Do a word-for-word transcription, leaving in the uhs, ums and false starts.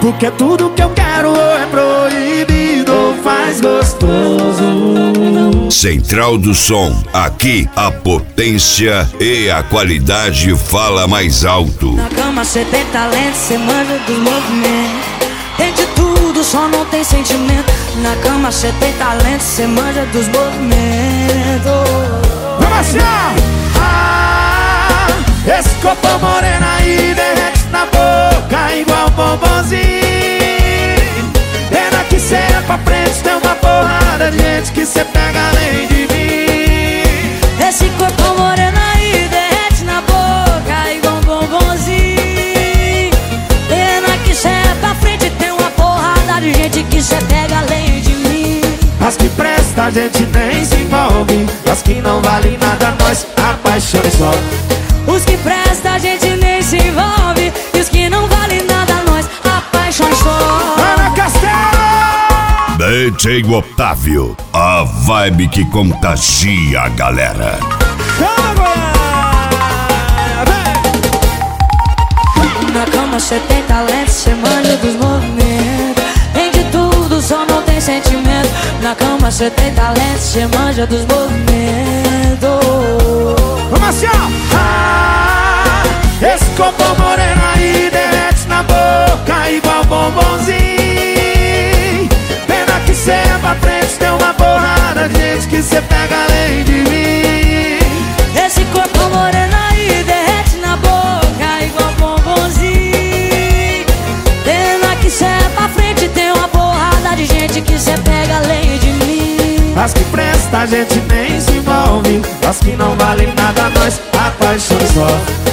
Porque tudo que eu quero ou é proibido ou faz gostoso. Central do Som, aqui a potência e a qualidade fala mais alto. Na cama cê tem talento, cê manja dos movimentos. Tem de tudo, só não tem sentimento. Na cama cê tem talento, cê manja dos movimentos. Vamos assim, ó. Ah, esse corpo moreno aí derrete na boca igual bombonzinho. Pena que cê é pra frente, tem uma porrada de gente que cê pega além de mim. Esse corpo moreno aí derrete na boca igual bombonzinho. Pena que cê é pra frente, tem uma porrada de gente que cê pega além de mim. As que presta a gente nem se envolve, as que não valem nada nós apaixona só. Os que presta a gente nem se envolve, e os que não valem nada nós apaixona só. Ana Castelo! D J Otávio, a vibe que contagia a galera. Na cama cê tem talento, cê manja dos movimentos. Tem de tudo, só não tem sentimento. Na cama cê tem talento, cê manja dos movimentos. Vamos assim, ó. Ah, esse corpo moreno aí derrete na boca igual bombonzinho. Pena que cê é pra frente, tem uma porrada de gente que cê pega além de mim. Esse corpo moreno aí derrete na boca igual bombonzinho. Pena que cê é pra frente, tem uma porrada de gente que cê pega além de mim. As que presta a gente nem se envolve, as que não valem nada nós apaixona só.